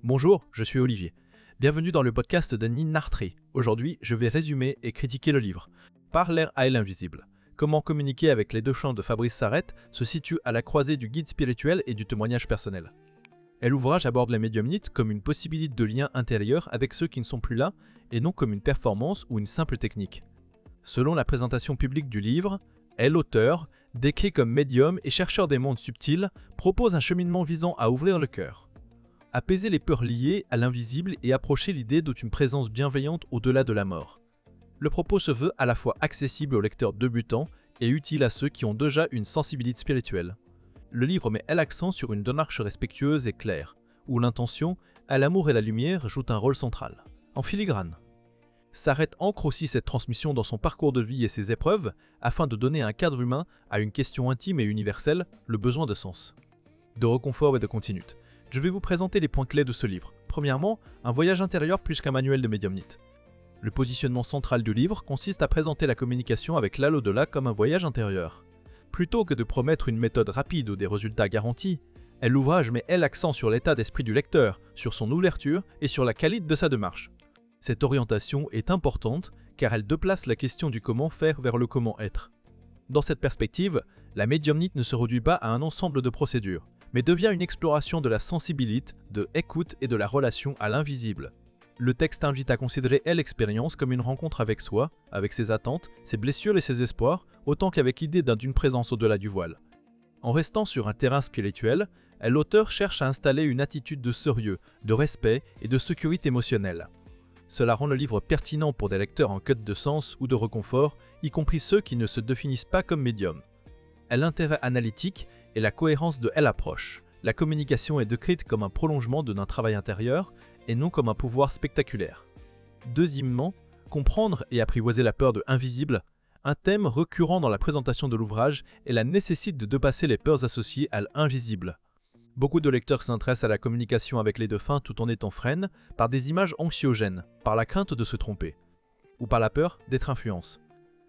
Bonjour, je suis Olivier. Bienvenue dans le podcast de Ninartree. Aujourd'hui, je vais résumer et critiquer le livre Parler à l'invisible. Comment communiquer avec les deux champs de Fabrice Sarrett se situe à la croisée du guide spirituel et du témoignage personnel. L'ouvrage aborde les médiumnites comme une possibilité de lien intérieur avec ceux qui ne sont plus là et non comme une performance ou une simple technique. Selon la présentation publique du livre, l'auteur, décrit comme médium et chercheur des mondes subtils, propose un cheminement visant à ouvrir le cœur, apaiser les peurs liées à l'invisible et approcher l'idée d'une présence bienveillante au-delà de la mort. Le propos se veut à la fois accessible aux lecteurs débutants et utile à ceux qui ont déjà une sensibilité spirituelle. Le livre met l'accent sur une démarche respectueuse et claire, où l'intention, à l'amour et la lumière, joue un rôle central, en filigrane. Sarrett ancre aussi cette transmission dans son parcours de vie et ses épreuves, afin de donner un cadre humain à une question intime et universelle, le besoin de sens, de réconfort et de continuité. Je vais vous présenter les points clés de ce livre. Premièrement, un voyage intérieur plus qu'un manuel de médiumnité. Le positionnement central du livre consiste à présenter la communication avec l'au-delà comme un voyage intérieur. Plutôt que de promettre une méthode rapide ou des résultats garantis, l'ouvrage met l'accent sur l'état d'esprit du lecteur, sur son ouverture et sur la qualité de sa démarche. Cette orientation est importante car elle déplace la question du comment faire vers le comment être. Dans cette perspective, la médiumnité ne se réduit pas à un ensemble de procédures, mais devient une exploration de la sensibilité, de l'écoute et de la relation à l'invisible. Le texte invite à considérer l'expérience comme une rencontre avec soi, avec ses attentes, ses blessures et ses espoirs, autant qu'avec l'idée d'une présence au-delà du voile. En restant sur un terrain spirituel, l'auteur cherche à installer une attitude de sérieux, de respect et de sécurité émotionnelle. Cela rend le livre pertinent pour des lecteurs en quête de sens ou de réconfort, y compris ceux qui ne se définissent pas comme médiums. L'intérêt analytique et la cohérence de l'approche. La communication est décrite comme un prolongement d'un travail intérieur et non comme un pouvoir spectaculaire. Deuxièmement, comprendre et apprivoiser la peur de l'invisible. Un thème récurrent dans la présentation de l'ouvrage est la nécessité de dépasser les peurs associées à l'invisible. Beaucoup de lecteurs s'intéressent à la communication avec les défunts tout en étant freinés par des images anxiogènes, par la crainte de se tromper, ou par la peur d'être influencé.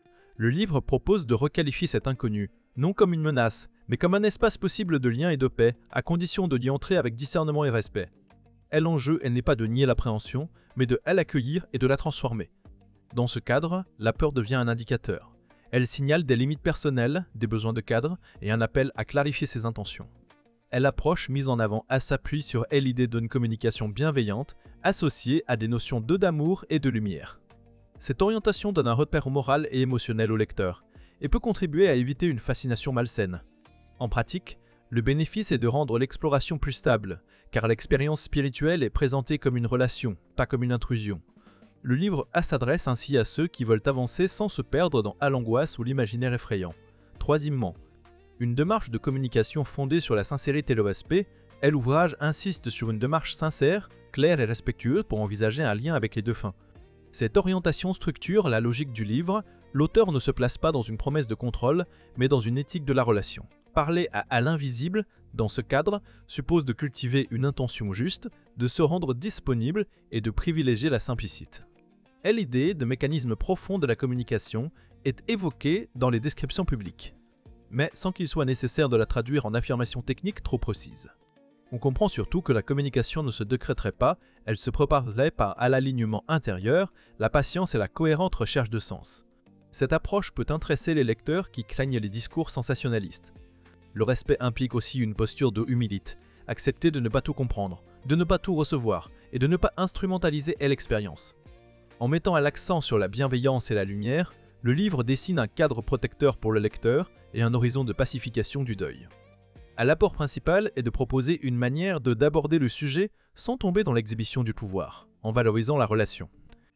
Le livre propose de requalifier cet inconnu, non comme une menace, mais comme un espace possible de lien et de paix, à condition de y entrer avec discernement et respect. L'enjeu n'est pas de nier l'appréhension, mais de l'accueillir et de la transformer. Dans ce cadre, la peur devient un indicateur. Elle signale des limites personnelles, des besoins de cadre et un appel à clarifier ses intentions. L'approche mise en avant s'appuie sur l'idée d'une communication bienveillante, associée à des notions d'amour et de lumière. Cette orientation donne un repère moral et émotionnel au lecteur, et peut contribuer à éviter une fascination malsaine. En pratique, le bénéfice est de rendre l'exploration plus stable, car l'expérience spirituelle est présentée comme une relation, pas comme une intrusion. Le livre s'adresse ainsi à ceux qui veulent avancer sans se perdre dans l'angoisse ou l'imaginaire effrayant. Troisièmement, une démarche de communication fondée sur la sincérité et le respect, l'ouvrage insiste sur une démarche sincère, claire et respectueuse pour envisager un lien avec les défunts. Cette orientation structure la logique du livre. L'auteur ne se place pas dans une promesse de contrôle, mais dans une éthique de la relation. Parler à l'invisible, dans ce cadre, suppose de cultiver une intention juste, de se rendre disponible et de privilégier la simplicité. L'idée de mécanisme profond de la communication est évoquée dans les descriptions publiques, mais sans qu'il soit nécessaire de la traduire en affirmations techniques trop précises. On comprend surtout que la communication ne se décréterait pas, elle se préparerait par l'alignement intérieur, la patience et la cohérente recherche de sens. Cette approche peut intéresser les lecteurs qui craignent les discours sensationnalistes. Le respect implique aussi une posture de humilité, accepter de ne pas tout comprendre, de ne pas tout recevoir et de ne pas instrumentaliser l'expérience. En mettant l'accent sur la bienveillance et la lumière, le livre dessine un cadre protecteur pour le lecteur et un horizon de pacification du deuil. L'apport principal est de proposer une manière d'aborder le sujet sans tomber dans l'exhibition du pouvoir, en valorisant la relation.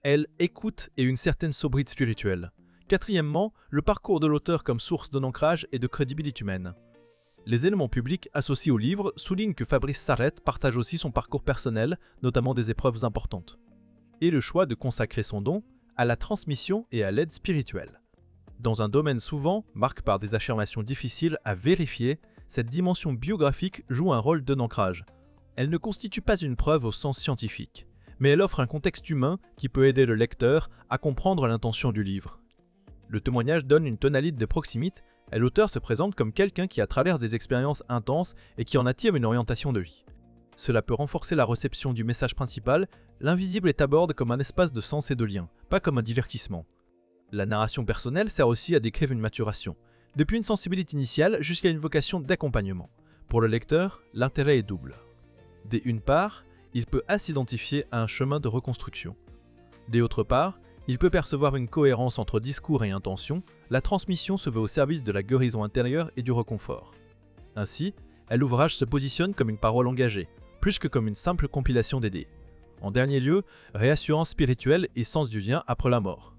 Écoute et une certaine sobriété spirituelle. Quatrièmement, le parcours de l'auteur comme source d'un ancrage et de crédibilité humaine. Les éléments publics associés au livre soulignent que Fabrice Sarrett partage aussi son parcours personnel, notamment des épreuves importantes, et le choix de consacrer son don à la transmission et à l'aide spirituelle. Dans un domaine souvent marqué par des affirmations difficiles à vérifier, cette dimension biographique joue un rôle d'ancrage. Elle ne constitue pas une preuve au sens scientifique, mais elle offre un contexte humain qui peut aider le lecteur à comprendre l'intention du livre. Le témoignage donne une tonalité de proximité et l'auteur se présente comme quelqu'un qui a traversé des expériences intenses et qui en attire une orientation de vie. Cela peut renforcer la réception du message principal. L'invisible est abordé comme un espace de sens et de lien, pas comme un divertissement. La narration personnelle sert aussi à décrire une maturation, depuis une sensibilité initiale jusqu'à une vocation d'accompagnement. Pour le lecteur, l'intérêt est double. D'une part, il peut s'identifier à un chemin de reconstruction. D'autre part, il peut percevoir une cohérence entre discours et intention. La transmission se veut au service de la guérison intérieure et du réconfort. Ainsi, l'ouvrage se positionne comme une parole engagée, plus que comme une simple compilation d'idées. En dernier lieu, réassurance spirituelle et sens du lien après la mort.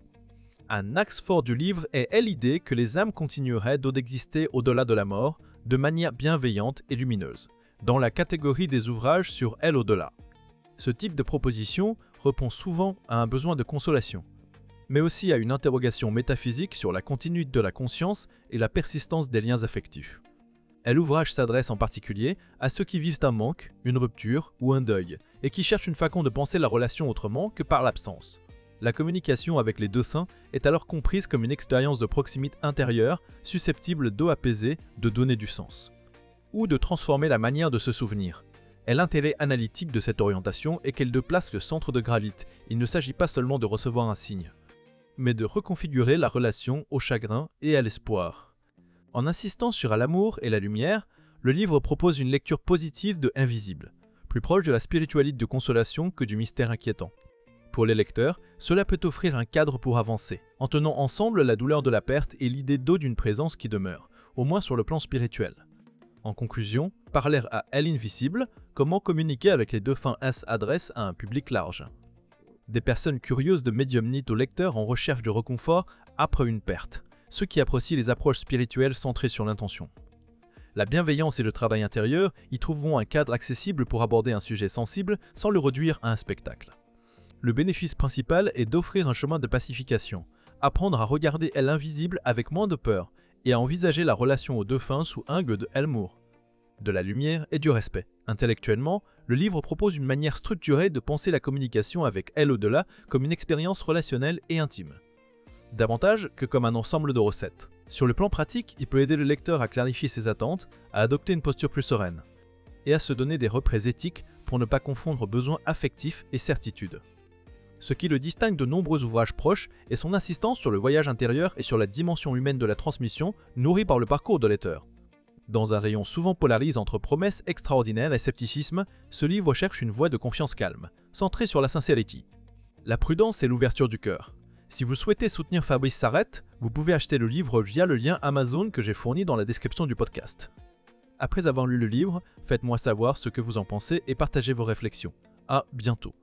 Un axe fort du livre est l'idée que les âmes continueraient d'exister au-delà de la mort, de manière bienveillante et lumineuse, dans la catégorie des ouvrages sur au-delà. Ce type de proposition répond souvent à un besoin de consolation, mais aussi à une interrogation métaphysique sur la continuité de la conscience et la persistance des liens affectifs. L'ouvrage s'adresse en particulier à ceux qui vivent un manque, une rupture ou un deuil, et qui cherchent une façon de penser la relation autrement que par l'absence. La communication avec les deux saints est alors comprise comme une expérience de proximité intérieure susceptible d'apaiser, de donner du sens, ou de transformer la manière de se souvenir. L'intérêt analytique de cette orientation est qu'elle déplace le centre de gravité. Il ne s'agit pas seulement de recevoir un signe, mais de reconfigurer la relation au chagrin et à l'espoir. En insistant sur l'amour et la lumière, le livre propose une lecture positive de Invisible, plus proche de la spiritualité de consolation que du mystère inquiétant. Pour les lecteurs, cela peut offrir un cadre pour avancer, en tenant ensemble la douleur de la perte et l'idée d'une présence qui demeure, au moins sur le plan spirituel. En conclusion, parler à l'invisible, comment communiquer avec les deux fins s'adresse à un public large. Des personnes curieuses de médiumnité aux lecteurs en recherche de réconfort après une perte, ceux qui apprécient les approches spirituelles centrées sur l'intention. La bienveillance et le travail intérieur y trouveront un cadre accessible pour aborder un sujet sensible sans le réduire à un spectacle. Le bénéfice principal est d'offrir un chemin de pacification, apprendre à regarder l'invisible avec moins de peur et à envisager la relation aux deux fins sous angle de l'amour, de la lumière et du respect. Intellectuellement, le livre propose une manière structurée de penser la communication avec au-delà comme une expérience relationnelle et intime, davantage que comme un ensemble de recettes. Sur le plan pratique, il peut aider le lecteur à clarifier ses attentes, à adopter une posture plus sereine, et à se donner des repères éthiques pour ne pas confondre besoins affectifs et certitudes. Ce qui le distingue de nombreux ouvrages proches est son insistance sur le voyage intérieur et sur la dimension humaine de la transmission nourrie par le parcours de lecteur. Dans un rayon souvent polarisé entre promesses extraordinaires et scepticisme, ce livre cherche une voie de confiance calme, centrée sur la sincérité, la prudence et l'ouverture du cœur. Si vous souhaitez soutenir Fabrice Sarrette, vous pouvez acheter le livre via le lien Amazon que j'ai fourni dans la description du podcast. Après avoir lu le livre, faites-moi savoir ce que vous en pensez et partagez vos réflexions. À bientôt.